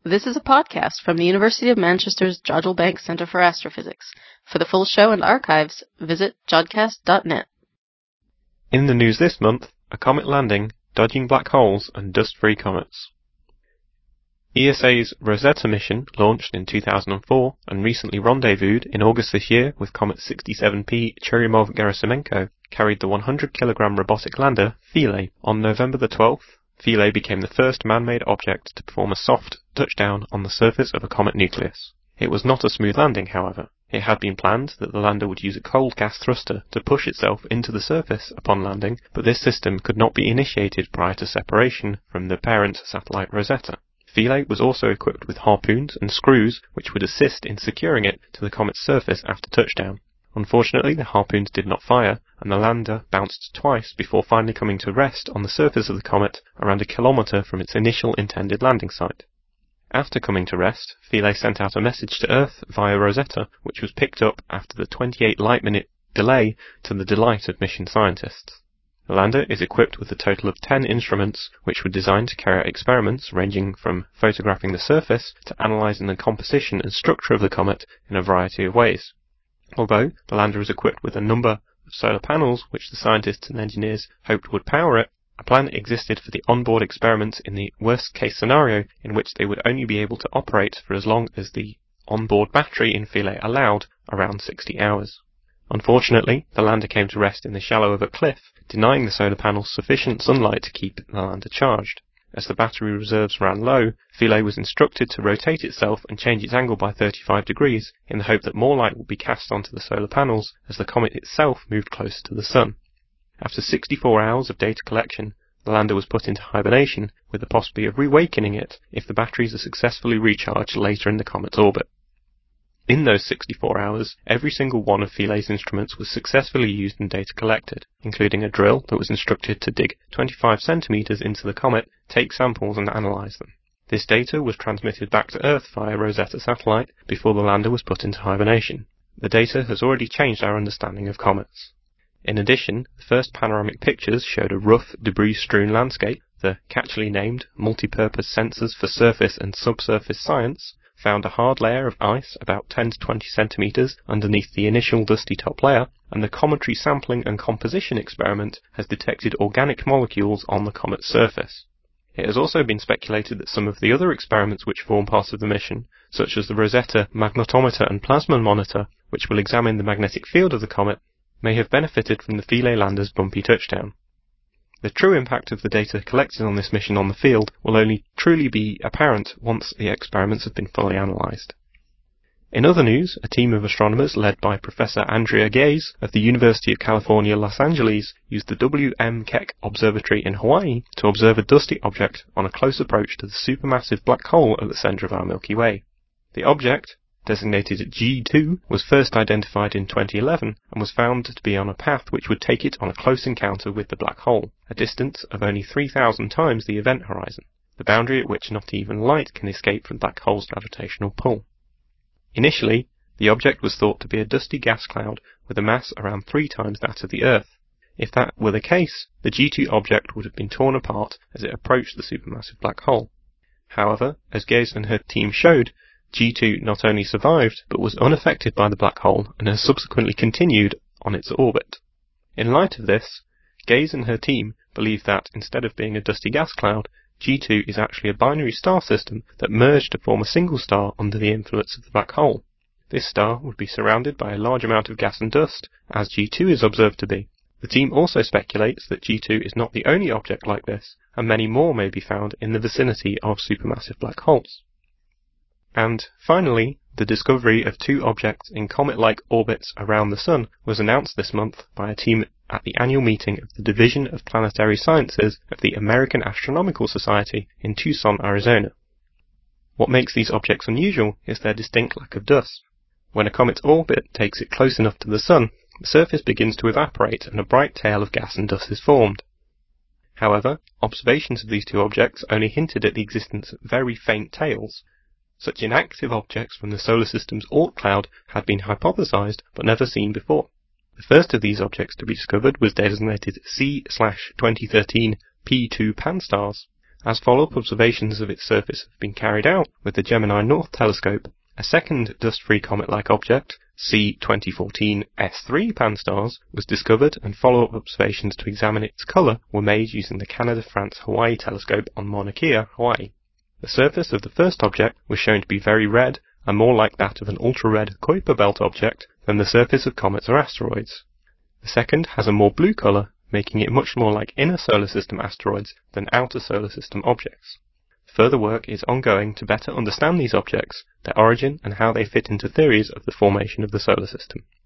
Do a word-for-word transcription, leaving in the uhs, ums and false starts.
This is a podcast from the University of Manchester's Jodrell Bank Centre for Astrophysics. For the full show and archives, visit jodcast dot net. In the news this month, a comet landing, dodging black holes and dust-free comets. E S A's Rosetta mission launched in two thousand four and recently rendezvoused in August this year with comet sixty-seven P Churyumov-Gerasimenko carried the one hundred kilogram robotic lander Philae. On November the twelfth, Philae became the first man-made object to perform a soft touchdown on the surface of a comet nucleus. It was not a smooth landing, however. It had been planned that the lander would use a cold gas thruster to push itself into the surface upon landing, but this system could not be initiated prior to separation from the parent satellite Rosetta. Philae was also equipped with harpoons and screws which would assist in securing it to the comet's surface after touchdown. Unfortunately, the harpoons did not fire, and the lander bounced twice before finally coming to rest on the surface of the comet around a kilometre from its initial intended landing site. After coming to rest, Philae sent out a message to Earth via Rosetta, which was picked up after the twenty-eight light-minute delay to the delight of mission scientists. The lander is equipped with a total of ten instruments, which were designed to carry out experiments ranging from photographing the surface to analysing the composition and structure of the comet in a variety of ways. Although the lander is equipped with a number of solar panels which the scientists and engineers hoped would power it, a plan existed for the onboard experiments in the worst-case scenario in which they would only be able to operate for as long as the onboard battery in Philae allowed, around sixty hours. Unfortunately, the lander came to rest in the shallow of a cliff, denying the solar panels sufficient sunlight to keep the lander charged. As the battery reserves ran low, Philae was instructed to rotate itself and change its angle by thirty-five degrees, in the hope that more light would be cast onto the solar panels as the comet itself moved closer to the Sun. After sixty-four hours of data collection, the lander was put into hibernation, with the possibility of reawakening it if the batteries are successfully recharged later in the comet's orbit. In those sixty-four hours, every single one of Philae's instruments was successfully used and data collected, including a drill that was instructed to dig twenty-five centimetres into the comet, take samples and analyse them. This data was transmitted back to Earth via Rosetta satellite before the lander was put into hibernation. The data has already changed our understanding of comets. In addition, the first panoramic pictures showed a rough, debris-strewn landscape. The catchily named Multipurpose Sensors for Surface and Subsurface Science found a hard layer of ice about ten to twenty centimetres underneath the initial dusty top layer, and the Cometry Sampling and Composition experiment has detected organic molecules on the comet's surface. It has also been speculated that some of the other experiments which form part of the mission, such as the Rosetta Magnetometer and Plasma Monitor, which will examine the magnetic field of the comet, may have benefited from the Philae lander's bumpy touchdown. The true impact of the data collected on this mission on the field will only truly be apparent once the experiments have been fully analysed. In other news, a team of astronomers led by Professor Andrea Ghez of the University of California, Los Angeles used the W M Keck Observatory in Hawaii to observe a dusty object on a close approach to the supermassive black hole at the centre of our Milky Way. The object, designated G two, was first identified in twenty eleven and was found to be on a path which would take it on a close encounter with the black hole, a distance of only three thousand times the event horizon, the boundary at which not even light can escape from the black hole's gravitational pull. Initially, the object was thought to be a dusty gas cloud with a mass around three times that of the Earth. If that were the case, the G two object would have been torn apart as it approached the supermassive black hole. However, as Ghez and her team showed, G two not only survived, but was unaffected by the black hole and has subsequently continued on its orbit. In light of this, Ghez and her team believe that, instead of being a dusty gas cloud, G two is actually a binary star system that merged to form a single star under the influence of the black hole. This star would be surrounded by a large amount of gas and dust, as G two is observed to be. The team also speculates that G two is not the only object like this, and many more may be found in the vicinity of supermassive black holes. And, finally, the discovery of two objects in comet-like orbits around the Sun was announced this month by a team at the annual meeting of the Division of Planetary Sciences of the American Astronomical Society in Tucson, Arizona. What makes these objects unusual is their distinct lack of dust. When a comet's orbit takes it close enough to the Sun, the surface begins to evaporate and a bright tail of gas and dust is formed. However, observations of these two objects only hinted at the existence of very faint tails. Such inactive objects from the solar system's Oort cloud had been hypothesized but never seen before. The first of these objects to be discovered was designated C twenty thirteen P two Pan-STARRS, As follow-up observations of its surface have been carried out with the Gemini North Telescope, a second dust-free comet-like object, C twenty fourteen S three Pan-STARRS, was discovered, and follow-up observations to examine its colour were made using the Canada-France-Hawaii Telescope on Mauna Kea, Hawaii. The surface of the first object was shown to be very red and more like that of an ultra-red Kuiper belt object than the surface of comets or asteroids. The second has a more blue colour, making it much more like inner solar system asteroids than outer solar system objects. Further work is ongoing to better understand these objects, their origin, and how they fit into theories of the formation of the solar system.